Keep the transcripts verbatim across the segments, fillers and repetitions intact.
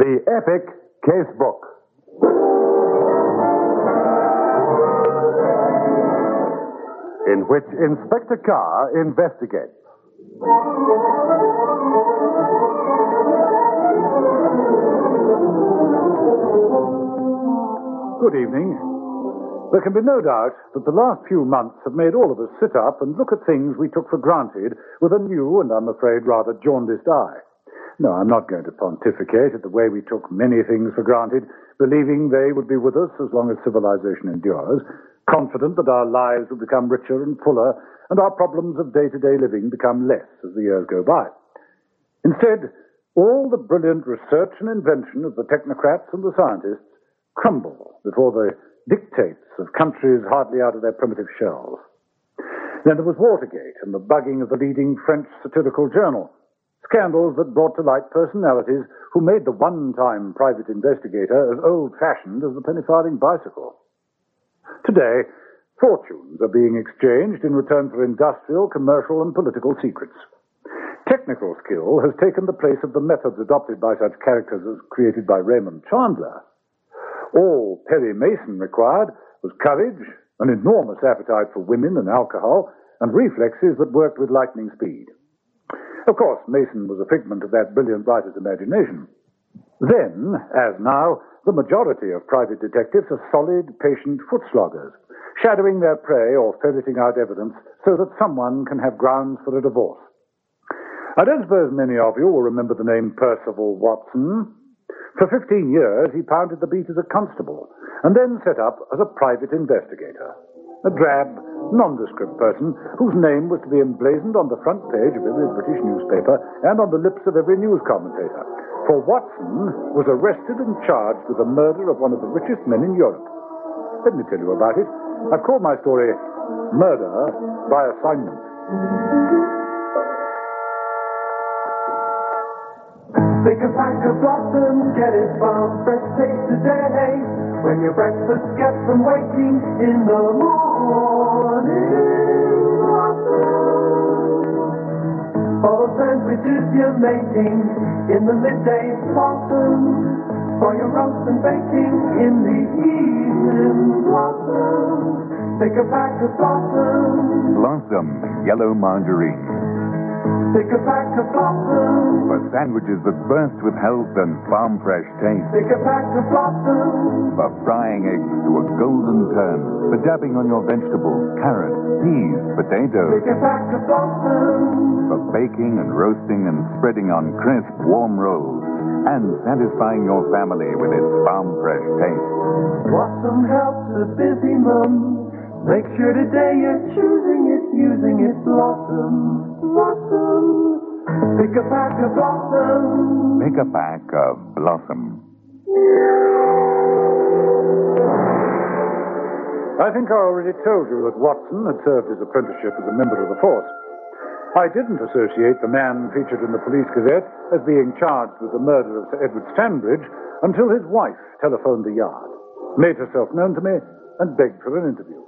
The Epic Case Book. In which Inspector Carr investigates. Good evening. There can be no doubt that the last few months have made all of us sit up and look at things we took for granted with a new and, I'm afraid, rather jaundiced eye. No, I'm not going to pontificate at the way we took many things for granted, believing they would be with us as long as civilization endures, confident that our lives will become richer and fuller, and our problems of day-to-day living become less as the years go by. Instead, all the brilliant research and invention of the technocrats and the scientists crumble before the dictates of countries hardly out of their primitive shells. Then there was Watergate and the bugging of the leading French satirical journal, scandals that brought to light personalities who made the one-time private investigator as old-fashioned as the penny-farthing bicycle. Today, fortunes are being exchanged in return for industrial, commercial, and political secrets. Technical skill has taken the place of the methods adopted by such characters as created by Raymond Chandler. All Perry Mason required was courage, an enormous appetite for women and alcohol, and reflexes that worked with lightning speed. Of course, Mason was a figment of that brilliant writer's imagination. Then, as now, the majority of private detectives are solid, patient foot-sloggers, shadowing their prey or ferreting out evidence so that someone can have grounds for a divorce. I don't suppose many of you will remember the name Percival Watson. For fifteen years, he pounded the beat as a constable, and then set up as a private investigator. A drab, nondescript person whose name was to be emblazoned on the front page of every British newspaper and on the lips of every news commentator. For Watson was arrested and charged with the murder of one of the richest men in Europe. Let me tell you about it. I've called my story Murder by Assignment. Take a pack of blossom, get it from Fresh Taste today. When your breakfast gets them waking in the morning. Blossom. For the sandwiches you're making in the midday blossom. For your roast and baking in the evening blossom. Take a pack of blossom. Blossom yellow margarine. Take a pack of blossom. For sandwiches that burst with health and farm fresh taste. Take a pack of blossom. For frying eggs to a golden turn. For dabbing on your vegetables, carrots, peas, potatoes. Take a pack of blossom. For baking and roasting and spreading on crisp, warm rolls. And satisfying your family with its farm fresh taste. Blossom helps a busy mum. Make sure today you're choosing it, using it. Blossom, Blossom. Pick a pack of Blossom. Pick a pack of Blossom. I think I already told you that Watson had served his apprenticeship as a member of the force. I didn't associate the man featured in the Police Gazette as being charged with the murder of Sir Edward Stanbridge until his wife telephoned the Yard, made herself known to me, and begged for an interview.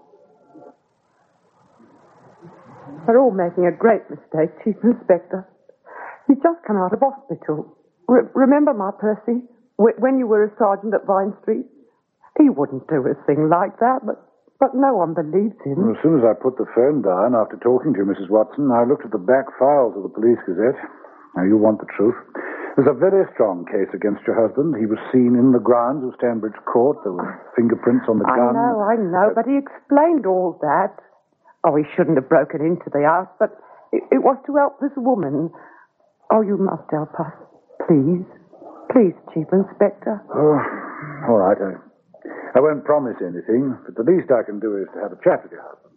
They're all making a great mistake, Chief Inspector. You've just come out of hospital. Re- remember my Percy? W- when you were a sergeant at Vine Street? He wouldn't do a thing like that, but, but no one believes him. Well, as soon as I put the phone down after talking to you, Missus Watson, I looked at the back files of the Police Gazette. Now, you want the truth. There's a very strong case against your husband. He was seen in the grounds of Stanbridge Court. There were fingerprints on the I gun. I know, I know, uh, but he explained all that. Oh, he shouldn't have broken into the house, but it, it was to help this woman. Oh, you must help us. Please. Please, Chief Inspector. Oh, all right. I, I won't promise anything, but the least I can do is to have a chat with your husband.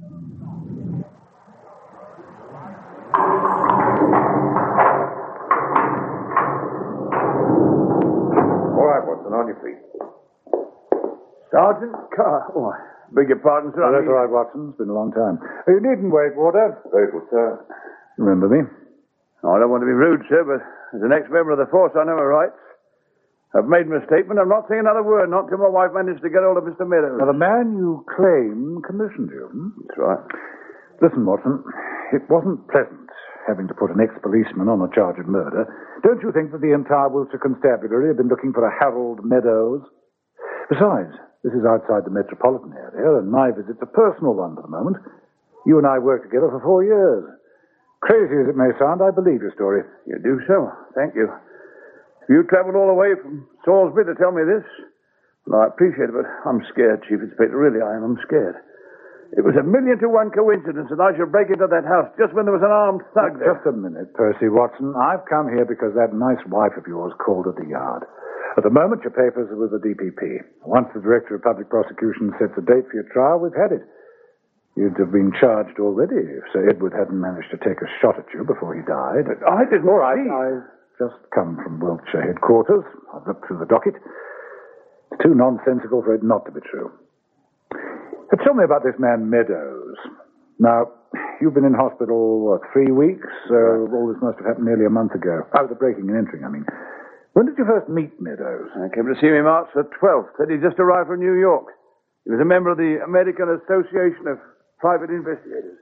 All right, Watson, on your feet. Sergeant Carr. Oh, beg your pardon, sir. Oh, that's all right, Watson. It's been a long time. Oh, you needn't wait, Warder. Very good, sir. Remember me? Oh, I don't want to be rude, sir, but as an ex-member of the force, I know my rights. I've made my statement. I'm not saying another word, not till my wife managed to get hold of Mister Meadows. Now, the man you claim commissioned you. Hmm? That's right. Listen, Watson, it wasn't pleasant having to put an ex-policeman on a charge of murder, don't you think that the entire Worcester Constabulary have been looking for a Harold Meadows? Besides, this is outside the metropolitan area, and my visit's a personal one for the moment. You and I worked together for four years. Crazy as it may sound, I believe your story. You do so. Thank you. You travelled all the way from Salisbury to tell me this? Well, I appreciate it, but I'm scared, Chief Inspector. Really, I am. I'm scared. It was a million to one coincidence that I should break into that house just when there was an armed thug there. Just a minute, Percy Watson. I've come here because that nice wife of yours called at the yard. At the moment, your papers are with the D P P. Once the Director of Public Prosecution sets a date for your trial, we've had it. You'd have been charged already if Sir Edward hadn't managed to take a shot at you before he died. But I didn't All right, see. I've just come from Wiltshire headquarters. I've looked through the docket. It's too nonsensical for it not to be true. But tell me about this man Meadows. Now, you've been in hospital, what, three weeks? So all this must have happened nearly a month ago. Oh, the breaking and entering, I mean. When did you first meet Meadows? I came to see him March the twelfth. Said he just arrived from New York. He was a member of the American Association of Private Investigators.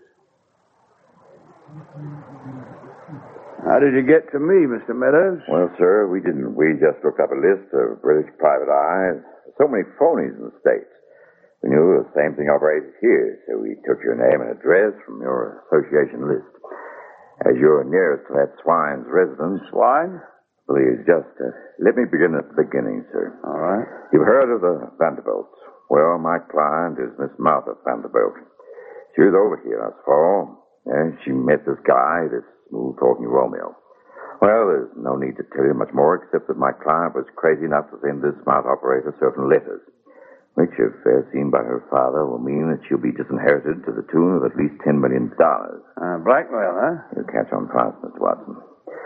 How did you get to me, Mister Meadows? Well, sir, we didn't. We just looked up a list of British private eyes. So many phonies in the States. We knew the same thing operated here, so we took your name and address from your association list. As you're nearest to that swine's residence... Swine? Please, just uh, let me begin at the beginning, sir. All right. You've heard of the Vanderbilts. Well, my client is Miss Martha Vanderbilt. She was over here last fall, and she met this guy, this smooth-talking Romeo. Well, there's no need to tell you much more, except that my client was crazy enough to send this smart operator certain letters, which, if uh, seen by her father, will mean that she'll be disinherited to the tune of at least ten million dollars. Uh, blackmail, huh? You'll catch on fast, Mister Watson.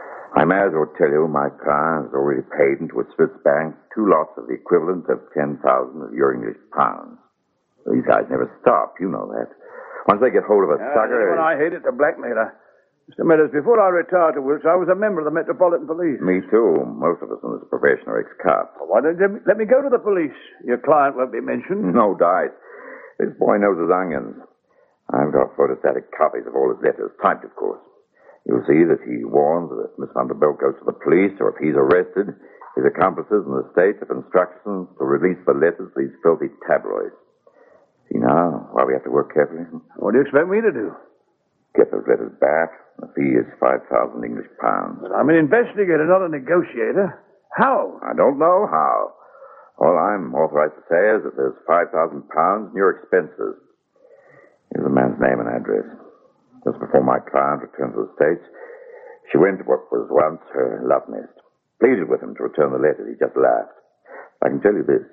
I may as well tell you my client has already paid into a Swiss bank two lots of the equivalent of ten thousand of your English pounds. These guys never stop, you know that. Once they get hold of a Uh, sucker... When I hate it, the blackmailer. Mister Meadows, before I retired to Wiltshire, I was a member of the Metropolitan Police. Me too. Most of us in this profession are ex-cops. Well, why don't you let me go to the police? Your client won't be mentioned. No dice. This boy knows his onions. I've got photostatic copies of all his letters, typed, of course. You'll see that he warns that if Miss Vanderbilt goes to the police or if he's arrested, his accomplices in the States have instructions to release the letters to these filthy tabloids. See now why we have to work carefully? What do you expect me to do? Get those letters back. The fee is five thousand English pounds. I'm an investigator, not a negotiator. How? I don't know how. All I'm authorized to say is that there's five thousand pounds in your expenses. Here's the man's name and address. Just before my client returned to the States, she went to what was once her love nest. Pleaded with him to return the letters. He just laughed. I can tell you this.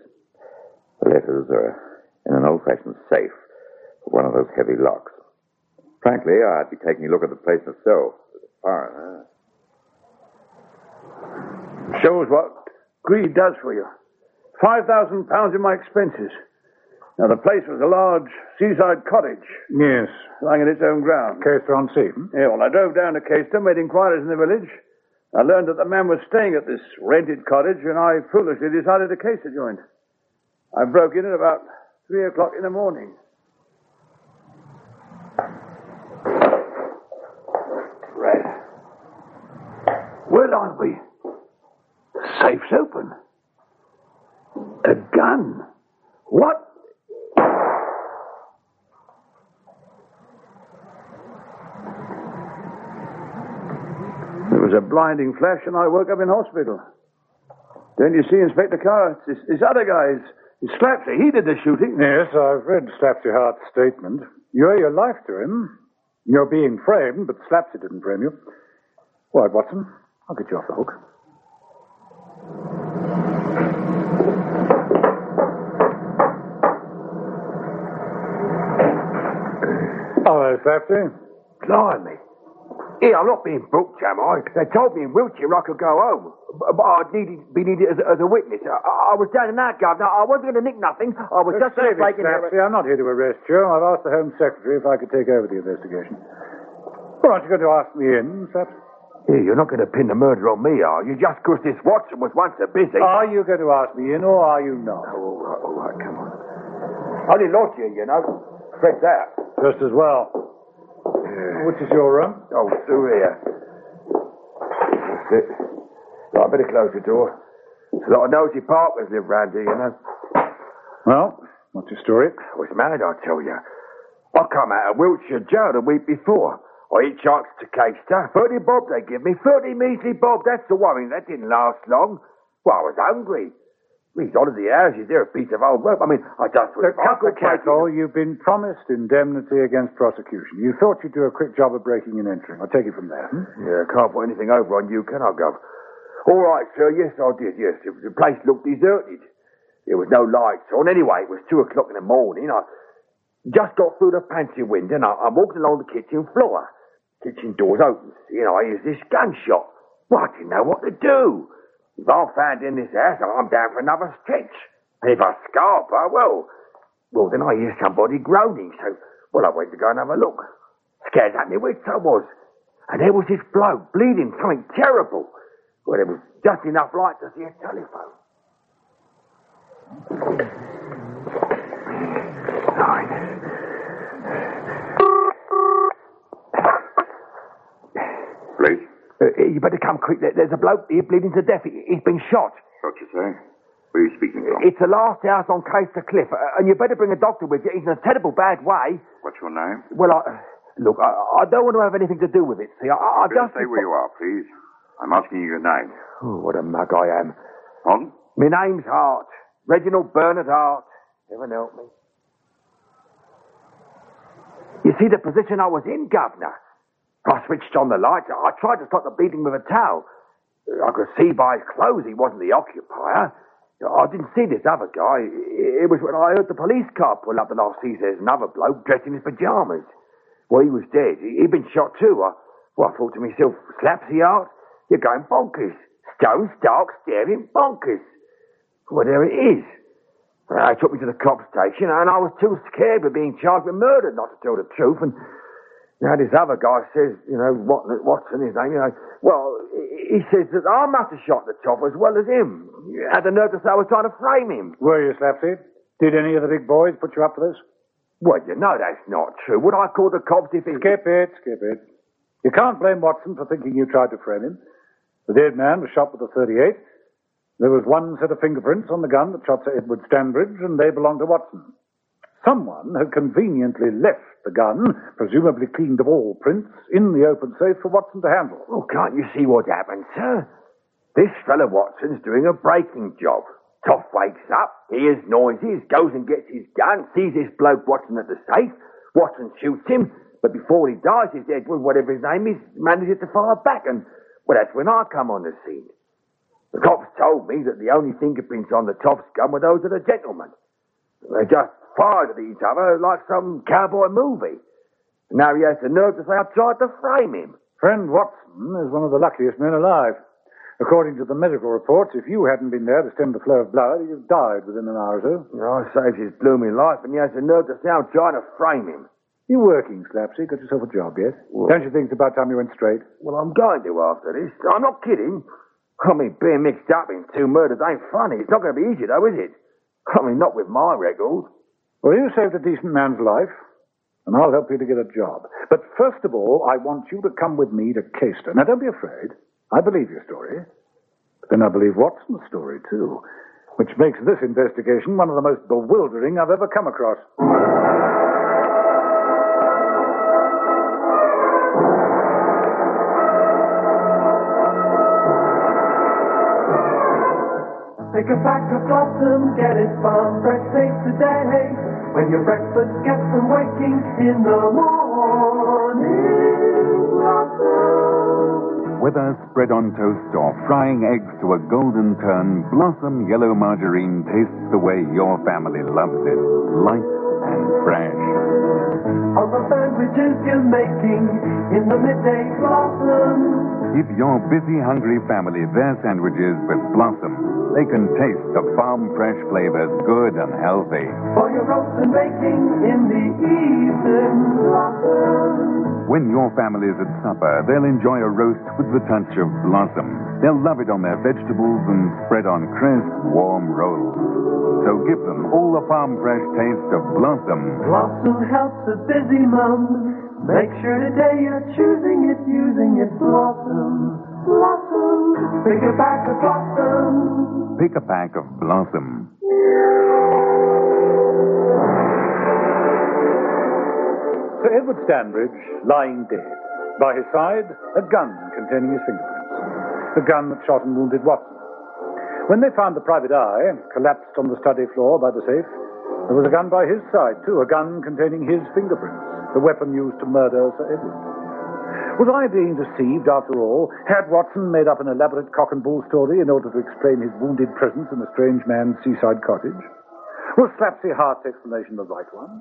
The letters are in an old-fashioned safe with one of those heavy locks. Frankly, I'd be taking a look at the place myself. Foreign, huh? Shows what greed does for you. Five thousand pounds in my expenses. Now, the place was a large seaside cottage. Yes. Lying in its own ground. Caistor-on-Sea. Yeah, well, I drove down to Caistor, made inquiries in the village. I learned that the man was staying at this rented cottage, and I foolishly decided to case the joint. I broke in at about three o'clock in the morning. Right. Where aren't we? The safe's open. A gun. What? There was a blinding flash, and I woke up in hospital. Don't you see, Inspector Carr? This, this other guy, it's Slapsy. He did the shooting. Yes, I've read Slapsy Hart's statement. You owe your life to him. You're being framed, but Slapsy didn't frame you. All right, Watson, I'll get you off the hook. Hello, Slapsy. Blimey. Here, I'm not being booked, am I? They told me in Wiltshire I could go home, but but I'd needed, be needed as, as a witness. I, I was down and out, Governor. I wasn't going to nick nothing. I was just Save it, taking... Slapsy. I'm not here to arrest you. I've asked the Home Secretary if I could take over the investigation. Well, aren't you going to ask me in, Slapsy? Here, you're not going to pin the murder on me, are you? Just because this Watson was once so busy. Are you going to ask me in, or are you not? Oh, all right, all right, come on. I didn't lost you, you know. Fred's out. Just as well. Which is your room? Oh, through here. That's it. Right, I better close the door. There's a lot of nosy parkers live round here, you know. Well, what's your story? I was mad, I tell you. I come out of Wiltshire jail the week before. I hitchhiked to Caister. Thirty bob they give me. Thirty measly bob. That's the worry. That didn't last long. Well, I was hungry. These holiday houses, they're a piece of old rope. I mean, I just... Look, Uncle Cackle, you've been promised indemnity against prosecution. You thought you'd do a quick job of breaking and entering. I'll take it from there. Hmm? Yeah, I can't put anything over on you, can I, Gov? All right, sir. Yes, I did, yes. The place looked deserted. There was no lights on. Anyway, it was two o'clock in the morning. I just got through the pantry window and I, I walked along the kitchen floor. Kitchen doors open. You know, here's this gunshot. Well, I didn't know what to do. If I'm found in this house, I'm down for another stretch. And if I scarper, well, well, then I hear somebody groaning. So, well, I went to go and have a look. Scared at me wits I was. And there was this bloke bleeding, something terrible. Well, there was just enough light to see a telephone. Nine. Please? Uh, you better come quick. There- There's a bloke here bleeding to death. He- He's been shot. What you say? Where are you speaking from? It's the last house on Caister Cliff, uh, and you better bring a doctor with you. He's in a terrible bad way. What's your name? Well, I... Look, I, I don't want to have anything to do with it, see. I, I Better just... say where you are, please. I'm asking you your name. Oh, what a mug I am. Pardon? My name's Hart. Reginald Bernard Hart. Heaven help me. You see the position I was in, Governor? I switched on the lights. I tried to stop the bleeding with a towel. I could see by his clothes he wasn't the occupier. I didn't see this other guy. It was when I heard the police car pull up and I see there's another bloke dressed in his pyjamas. Well, he was dead. He'd been shot too. I, well, I thought to myself, Slapsy Hart, you're going bonkers. Stone stark staring bonkers. Well, there it is. They took me to the cop station and I was too scared of being charged with murder not to tell the truth. And now this other guy says, you know, what, what's in his name? You know, well, he says that I must have shot the top as well as him. He had the nerve to say I was trying to frame him. Were you, Slapsy? Did any of the big boys put you up for this? Well, you know that's not true. Would I call the cops if he... Skip it, skip it. You can't blame Watson for thinking you tried to frame him. The dead man was shot with a thirty-eight. There was one set of fingerprints on the gun that shot Sir Edward Stanbridge, and they belonged to Watson. Someone had conveniently left the gun, presumably cleaned of all prints, in the open safe for Watson to handle. Oh, can't you see what happened, sir? This fellow Watson's doing a breaking job. Toff wakes up, hears noises, goes and gets his gun, sees this bloke Watson at the safe. Watson shoots him, but before he dies, his Edward, whatever his name is, manages to fire back, and, well, that's when I come on the scene. The cops told me that the only fingerprints on the Toff's gun were those of the gentleman. They just fired at each other like some cowboy movie. Now he has the nerve to say I tried to frame him. Friend Watson is one of the luckiest men alive. According to the medical reports, if you hadn't been there to stem the flow of blood, he'd have died within an hour or so. I saved his blooming life, and he has the nerve to say I'm trying to frame him. You working, Slapsy? Got yourself a job yet? What? Don't you think it's about time you went straight? Well, I'm going to after this. I'm not kidding. I mean, being mixed up in two murders ain't funny. It's not going to be easy, though, is it? I mean, not with my record. Well, you saved a decent man's life, and I'll help you to get a job. But first of all, I want you to come with me to Caister. Now, don't be afraid. I believe your story. But then I believe Watson's story, too, which makes this investigation one of the most bewildering I've ever come across. Take a pack of Blossom, get it farm fresh take today. When your breakfast gets from waking in the morning, Blossom. Whether spread on toast or frying eggs to a golden turn, Blossom Yellow Margarine tastes the way your family loves it, light and fresh. On the sandwiches you're making in the midday Blossom. Give your busy, hungry family their sandwiches with Blossom. They can taste the farm-fresh flavors, good and healthy. For your roast and baking in the evening Blossom. When your family is at supper, they'll enjoy a roast with the touch of Blossom. They'll love it on their vegetables and spread on crisp, warm rolls. So give them all the farm-fresh taste of Blossom. Blossom helps a busy mum Make sure today you're choosing it, using it. Blossom, Blossom. Pick a pack of Blossom. Pick a pack of Blossom. Sir Edward Stanbridge, lying dead. By his side, a gun containing his fingerprints. The gun that shot and wounded Watson. When they found the private eye, collapsed on the study floor by the safe, there was a gun by his side, too, a gun containing his fingerprints, the weapon used to murder Sir Edward. Was I being deceived, after all? Had Watson made up an elaborate cock and bull story in order to explain his wounded presence in a strange man's seaside cottage? Was Slapsy Hart's explanation the right one?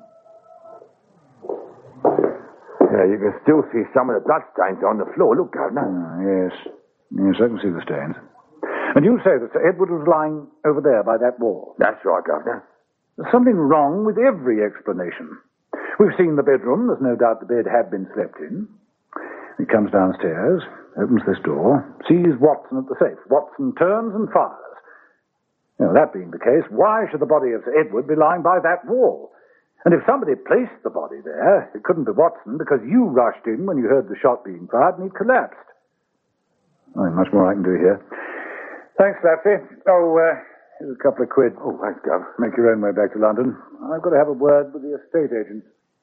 Yeah, you can still see some of the blood stains on the floor. Look, Governor. Ah, yes. Yes, I can see the stains. And you say that Sir Edward was lying over there by that wall? That's right, Governor. There's something wrong with every explanation. We've seen the bedroom. There's no doubt the bed had been slept in. He comes downstairs, opens this door, sees Watson at the safe. Watson turns and fires. Now, that being the case, why should the body of Sir Edward be lying by that wall? And if somebody placed the body there, it couldn't be Watson, because you rushed in when you heard the shot being fired and he'd collapsed. Oh, much more I can do here. Thanks, Slapsy. Oh, uh, here's a couple of quid. Oh, thanks, Gov. Make your own way back to London. I've got to have a word with the estate agent.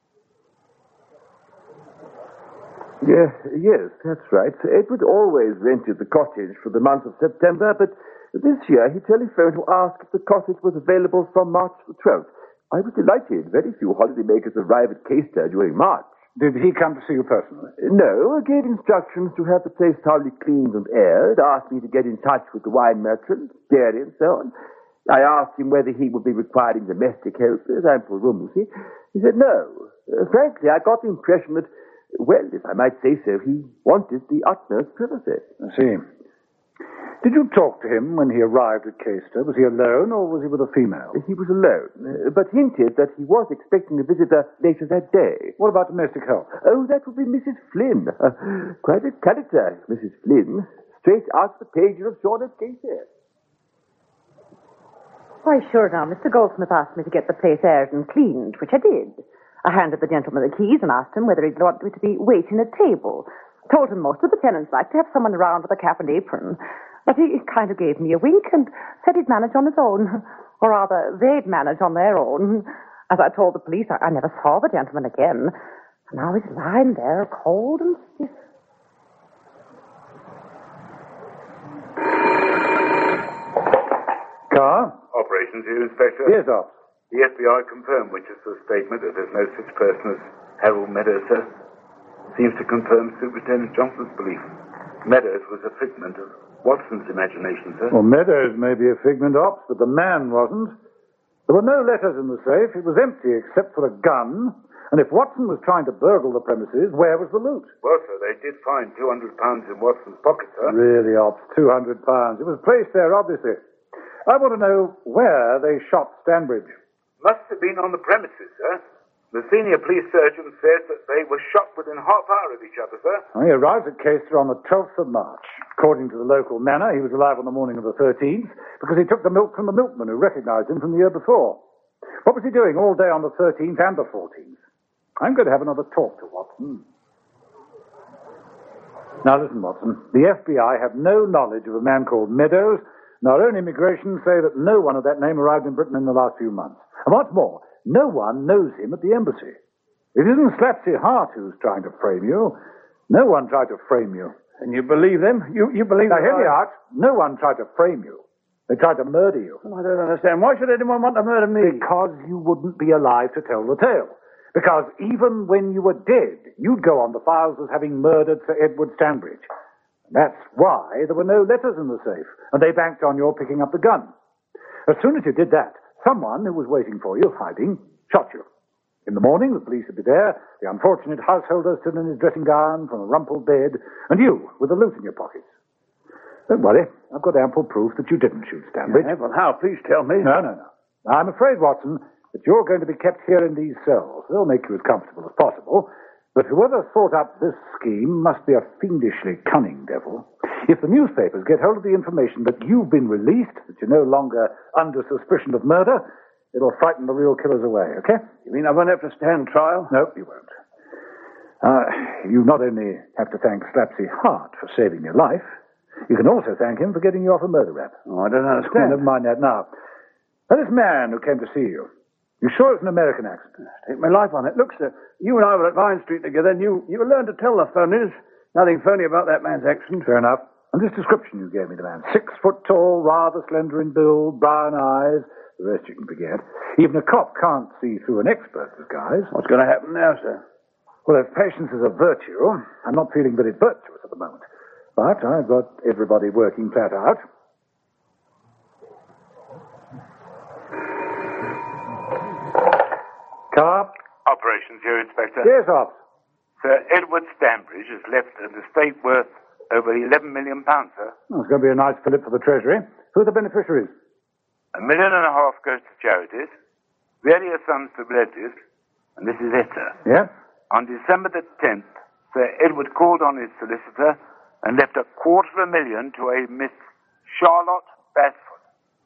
Yeah, yes, that's right. Sir Edward always rented the cottage for the month of September, but this year he telephoned to ask if the cottage was available from March the twelfth. I was delighted. Very few holidaymakers arrive at Caister during March. Did he come to see you personally? No, I gave instructions to have the place thoroughly cleaned and aired, asked me to get in touch with the wine merchant, dairy, and so on. I asked him whether he would be requiring domestic helpers, ample room, you see. He said no. Uh, frankly, I got the impression that, well, if I might say so, he wanted the utmost privacy. I see. Did you talk to him when he arrived at Caister? Was he alone, or was he with a female? He was alone, uh, but hinted that he was expecting a visitor later that day. What about domestic help? Oh, that would be Missus Flynn. Uh, quite a character, Missus Flynn. Straight out of the pages of Sean at Caister. Why, sure now, Mister Goldsmith asked me to get the place aired and cleaned, which I did. I handed the gentleman the keys and asked him whether he'd want me to be waiting at table. Told him most of the tenants like to have someone around with a cap and apron. But he kind of gave me a wink and said he'd manage on his own. Or rather, they'd manage on their own. As I told the police, I, I never saw the gentleman again. And now he's lying there, cold and stiff. Car? Operations here, Inspector. Yes, Ops. The F B I confirmed Winchester's statement that there's no such person as Harold Meadows, sir. Seems to confirm Superintendent Johnson's belief. Meadows was a figment of Watson's imagination, sir. Well, Meadows may be a figment, Ops, but the man wasn't. There were no letters in the safe. It was empty except for a gun. And if Watson was trying to burgle the premises, where was the loot? Well, sir, they did find two hundred pounds in Watson's pocket, sir. Really, Ops, two hundred pounds. It was placed there, obviously. I want to know where they shot Stanbridge. Must have been on the premises, sir. The senior police surgeon says that they were shot within half hour of each other, sir. Well, he arrived at Caister on the twelfth of March. According to the local manor, he was alive on the morning of the thirteenth because he took the milk from the milkman who recognized him from the year before. What was he doing all day on the thirteenth and the fourteenth? I'm going to have another talk to Watson. Now listen, Watson. The F B I have no knowledge of a man called Meadows, and our own immigration say that no one of that name arrived in Britain in the last few months. And what's more, no one knows him at the embassy. It isn't Slapsy Hart who's trying to frame you. No one tried to frame you. And you believe them? You you believe Now, that hear me I- out. No one tried to frame you. They tried to murder you. I don't understand. Why should anyone want to murder me? Because you wouldn't be alive to tell the tale. Because even when you were dead, you'd go on the files as having murdered Sir Edward Stanbridge. That's why there were no letters in the safe, and they banked on your picking up the gun. As soon as you did that, someone who was waiting for you, hiding, shot you. In the morning, the police would be there, the unfortunate householder stood in his dressing gown from a rumpled bed, and you with the loot in your pockets. Don't worry, I've got ample proof that you didn't shoot Stanbridge. Yeah, well, how? Please tell me. No, no, no. I'm afraid, Watson, that you're going to be kept here in these cells. They'll make you as comfortable as possible. But whoever thought up this scheme must be a fiendishly cunning devil. If the newspapers get hold of the information that you've been released, that you're no longer under suspicion of murder, it'll frighten the real killers away, okay? You mean I won't have to stand trial? No, you won't. Uh, you not only have to thank Slapsy Hart for saving your life, you can also thank him for getting you off a murder rap. Oh, I don't understand. Never mind that now. Now, this man who came to see you, you sure it's an American accent? Take my life on it. Look, sir, you and I were at Vine Street together, and you, you learned to tell the phonies. Nothing phony about that man's accent. Fair enough. And this description you gave me, the man, six foot tall, rather slender in build, brown eyes, the rest you can forget. Even a cop can't see through an expert disguise. What's going to happen now, sir? Well, if patience is a virtue, I'm not feeling very virtuous at the moment. But I've got everybody working flat out. Car? Operations here, Inspector. Yes, Ops. Sir Edward Stanbridge has left an estate worth over eleven million pounds, sir. Oh, it's going to be a nice fillip for the Treasury. Who are the beneficiaries? A million and a half goes to charities, various sums to relatives, and this is it, sir. Yeah? On December the tenth, Sir Edward called on his solicitor and left a quarter of a million to a Miss Charlotte Basford.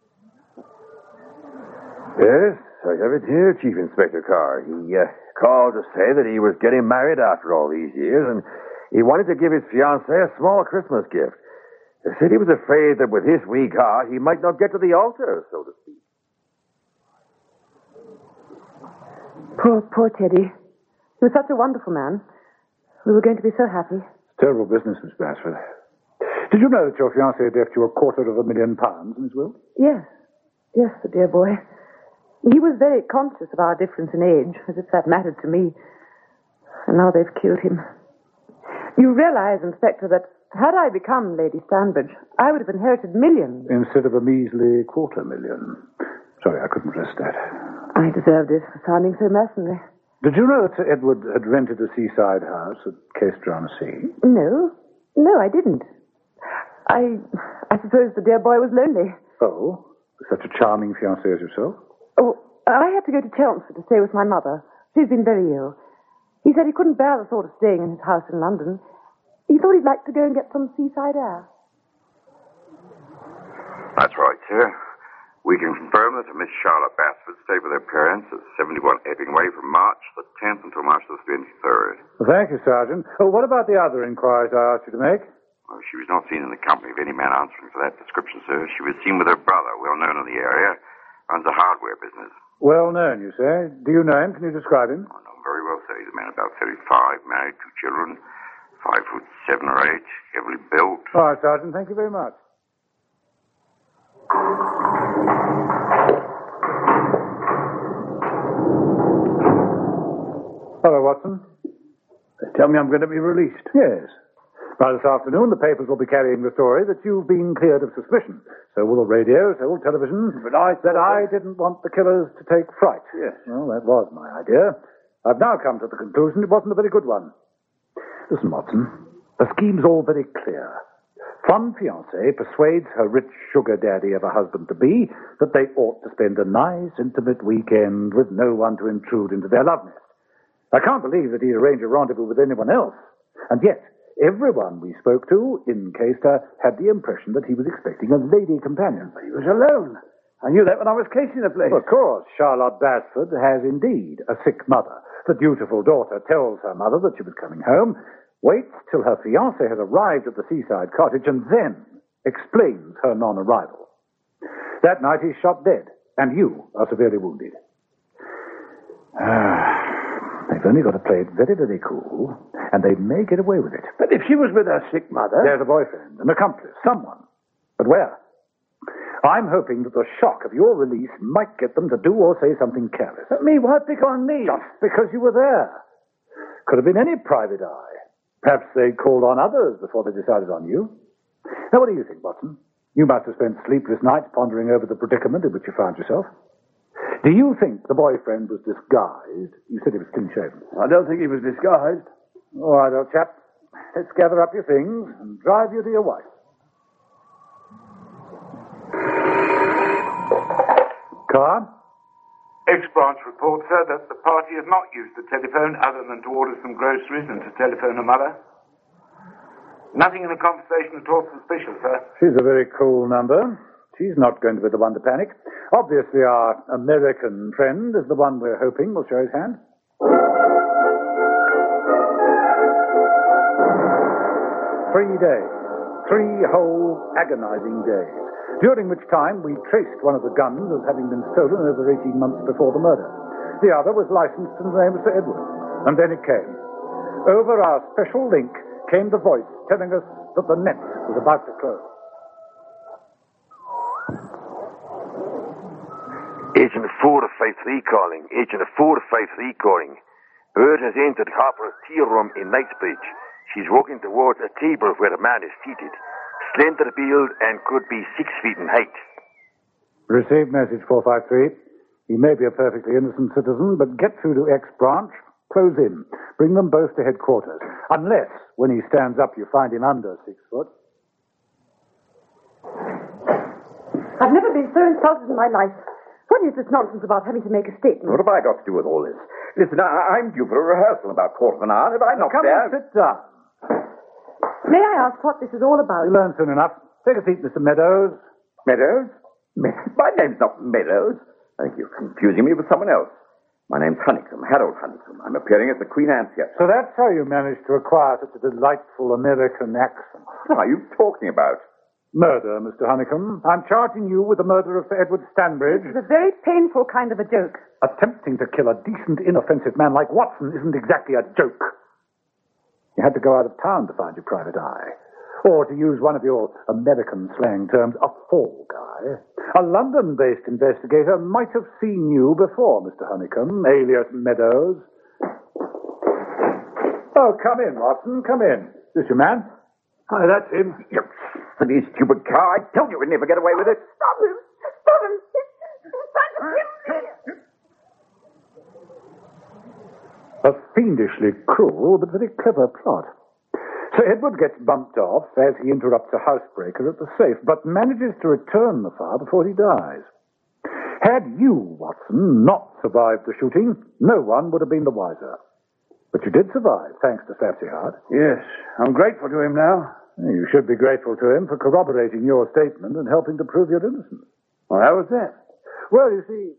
Yes, I have it here, Chief Inspector Carr. He uh, called to say that he was getting married after all these years, and he wanted to give his fiancée a small Christmas gift. He said he was afraid that with his weak heart, he might not get to the altar, so to speak. Poor, poor Teddy. He was such a wonderful man. We were going to be so happy. Terrible business, Miss Basford. Did you know that your fiancé had left you a quarter of a million pounds in his will? Yes. Yes, the dear boy. He was very conscious of our difference in age, as if that mattered to me. And now they've killed him. You realize, Inspector, that had I become Lady Stanbridge, I would have inherited millions. Instead of a measly quarter million. Sorry, I couldn't resist that. I deserved it for sounding so mercenary. Did you know that Sir Edward had rented a seaside house at Caistor-on-Sea? No. No, I didn't. I I suppose the dear boy was lonely. Oh? Such a charming fiancée as yourself? Oh, I had to go to Chelmsford to stay with my mother. She's been very ill. He said he couldn't bear the thought of staying in his house in London. He thought he'd like to go and get some seaside air. That's right, sir. We can confirm that Miss Charlotte Basford stayed with her parents at seventy-one Epping Way from March the tenth until March the twenty-third. Well, thank you, Sergeant. Oh, what about the other inquiries I asked you to make? Well, she was not seen in the company of any man answering for that description, sir. She was seen with her brother, well known in the area, runs a hardware business. Well known, you say. Do you know him? Can you describe him? I know him very well, sir. He's a man about thirty-five, married, two children, five foot seven or eight, heavily built. All right, Sergeant. Thank you very much. Hello, Watson. Tell me I'm going to be released. Yes. By this afternoon, the papers will be carrying the story that you've been cleared of suspicion. So will the radio, so will television. But I that I didn't want the killers to take fright. Yes. Well, that was my idea. I've now come to the conclusion it wasn't a very good one. Listen, Watson. The scheme's all very clear. Fun fiancée persuades her rich sugar daddy of a husband-to-be that they ought to spend a nice, intimate weekend with no one to intrude into their love nest. I can't believe that he'd arrange a rendezvous with anyone else. And yet, everyone we spoke to in Caistor had the impression that he was expecting a lady companion. But he was alone. I knew that when I was casing the place. Well, of course, Charlotte Basford has indeed a sick mother. The dutiful daughter tells her mother that she was coming home, waits till her fiancé has arrived at the seaside cottage, and then explains her non-arrival. That night he's shot dead, and you are severely wounded. Ah... They've only got to play it very, very cool, and they may get away with it. But if she was with her sick mother... There's a boyfriend, an accomplice, someone. But where? I'm hoping that the shock of your release might get them to do or say something careless. But me? Why pick on me? Just because you were there. Could have been any private eye. Perhaps they called on others before they decided on you. Now, what do you think, Watson? You must have spent sleepless nights pondering over the predicament in which you found yourself. Do you think the boyfriend was disguised? You said he was clean-shaven. I don't think he was disguised. All right, old chap. Let's gather up your things and drive you to your wife. Car? Ex-branch reports, sir, that the party has not used the telephone other than to order some groceries and to telephone her mother. Nothing in the conversation at all suspicious, sir. She's a very cool number. She's not going to be the one to panic. Obviously, our American friend is the one we're hoping will show his hand. three days. Three whole agonizing days. During which time we traced one of the guns as having been stolen over eighteen months before the murder. The other was licensed in the name of Sir Edward. And then it came. Over our special link came the voice telling us that the net was about to close. Agent four five three calling. Agent four five three calling. Bird has entered Harper's tea room in Knightsbridge. She's walking towards a table where a man is seated. Slender build and could be six feet in height. Received message four five three. He may be a perfectly innocent citizen, but get through to X branch, close in. Bring them both to headquarters. Unless, when he stands up, you find him under six foot. I've never been so insulted in my life. What is this nonsense about having to make a statement? What have I got to do with all this? Listen, I, I'm due for a rehearsal in about a quarter of an hour. Have I not Come there? and sit down. May I ask what this is all about? You'll learn soon enough. Take a seat, Mister Meadows. Meadows? Me- My name's not Meadows. I think you're confusing me with someone else. My name's Honeycomb, Harold Honeycomb. I'm appearing at the Queen Anne's Theatre. So that's how you managed to acquire such a delightful American accent. What are you talking about? Murder, Mister Honeycomb. I'm charging you with the murder of Sir Edward Stanbridge. It's a very painful kind of a joke. Attempting to kill a decent, inoffensive man like Watson isn't exactly a joke. You had to go out of town to find your private eye. Or, to use one of your American slang terms, a fall guy. A London-based investigator might have seen you before, Mister Honeycomb, alias Meadows. Oh, come in, Watson, come in. Is this your man? Hi, that's him. You silly, stupid car. I told you we'd never get away with it. Stop him! Stop him! He's trying to kill me! A fiendishly cruel but very clever plot. Sir Edward gets bumped off as he interrupts a housebreaker at the safe, but manages to return the fire before he dies. Had you, Watson, not survived the shooting, no one would have been the wiser. But you did survive, thanks to Slapsy Hart. Yes, I'm grateful to him now. You should be grateful to him for corroborating your statement and helping to prove your innocence. Well, how was that? Well, you see...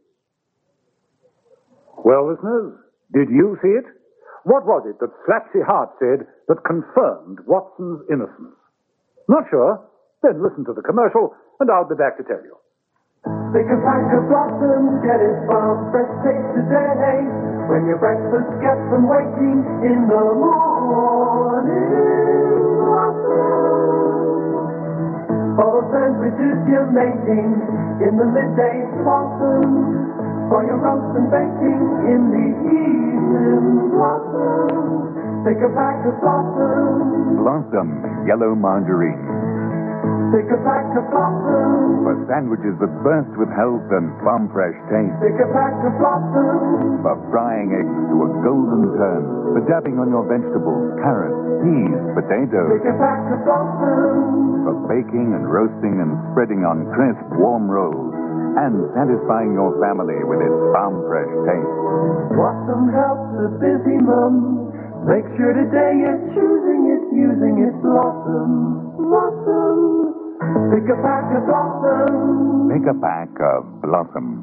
Well, listeners, did you see it? What was it that Slapsy Hart said that confirmed Watson's innocence? Not sure? Then listen to the commercial, and I'll be back to tell you. Pick a pack of blossoms, get it from fresh taste today. When your breakfast gets them waiting in the morning. For the sandwiches you're making in the midday blossom. For your roast and baking in the evening blossom. Pick a pack of blossoms. Blossom Yellow Margarine. Pick a pack of blossoms. For sandwiches that burst with health and farm fresh taste. Pick a pack of blossoms. For frying eggs to a golden turn. For dabbing on your vegetables, carrots, peas, potatoes. Pick a pack of blossoms. For baking and roasting and spreading on crisp, warm rolls. And satisfying your family with its farm fresh taste. Blossom helps a busy mum. Make sure today you're choosing it, using it. Blossom, blossom. Pick a pack of blossom. Make a pack of Blossom.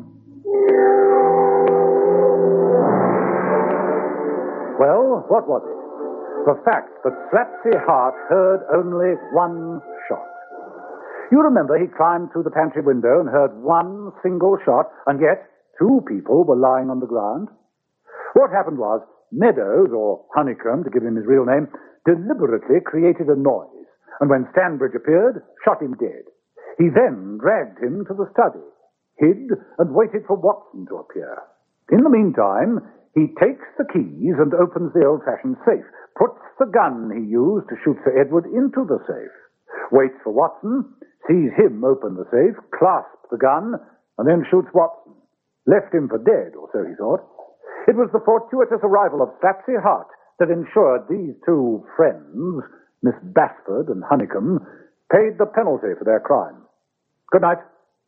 Well, what was it? The fact that Slapsy Hart heard only one shot. You remember he climbed through the pantry window and heard one single shot, and yet two people were lying on the ground. What happened was, Meadows, or Honeycomb, to give him his real name, deliberately created a noise, and when Stanbridge appeared, shot him dead. He then dragged him to the study, hid, and waited for Watson to appear. In the meantime, he takes the keys and opens the old-fashioned safe, puts the gun he used to shoot Sir Edward into the safe, waits for Watson, sees him open the safe, clasp the gun, and then shoots Watson. Left him for dead, or so he thought. It was the fortuitous arrival of Slapsy Hart that ensured these two friends, Miss Basford and Honeycomb, paid the penalty for their crime. Good night.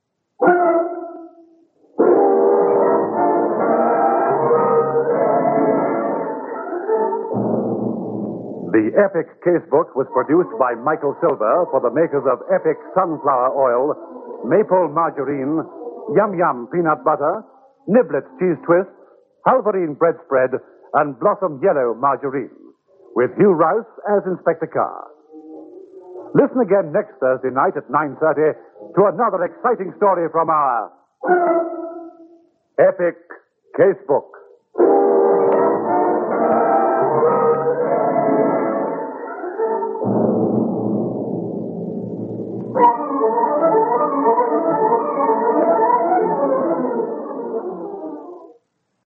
The Epic Casebook was produced by Michael Silver for the makers of Epic Sunflower Oil, Maple Margarine, Yum Yum Peanut Butter, Niblet Cheese Twists, Halverine Bread Spread, and Blossom Yellow Margarine, with Hugh Rouse as Inspector Carr. Listen again next Thursday night at nine thirty to another exciting story from our Epic Casebook. Thank you.